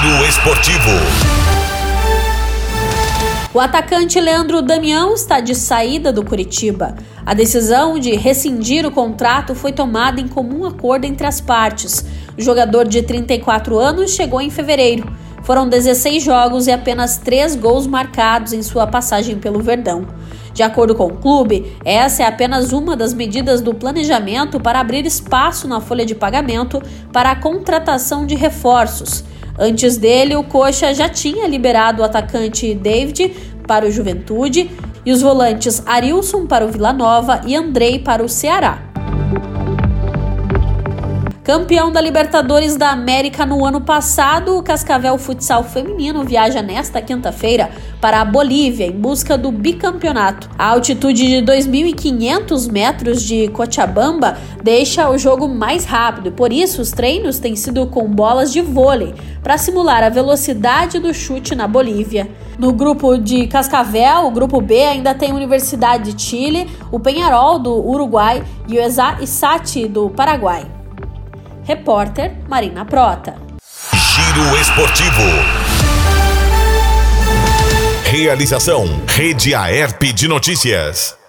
Giro Esportivo. O atacante Leandro Damião está de saída do Curitiba. A decisão de rescindir o contrato foi tomada em comum acordo entre as partes. O jogador de 34 anos chegou em fevereiro. Foram 16 jogos e apenas 3 gols marcados em sua passagem pelo Verdão. De acordo com o clube, essa é apenas uma das medidas do planejamento para abrir espaço na folha de pagamento para a contratação de reforços. Antes dele, o Coxa já tinha liberado o atacante David para o Juventude e os volantes Arilson para o Vila Nova e Andrei para o Ceará. Campeão da Libertadores da América no ano passado, o Cascavel Futsal Feminino viaja nesta quinta-feira para a Bolívia em busca do bicampeonato. A altitude de 2.500 metros de Cochabamba deixa o jogo mais rápido, por isso os treinos têm sido com bolas de vôlei, para simular a velocidade do chute na Bolívia. No grupo de Cascavel, o grupo B ainda tem a Universidade de Chile, o Peñarol do Uruguai e o ESAT do Paraguai. Repórter Marina Prota. Giro Esportivo. Realização Rede Aerp de Notícias.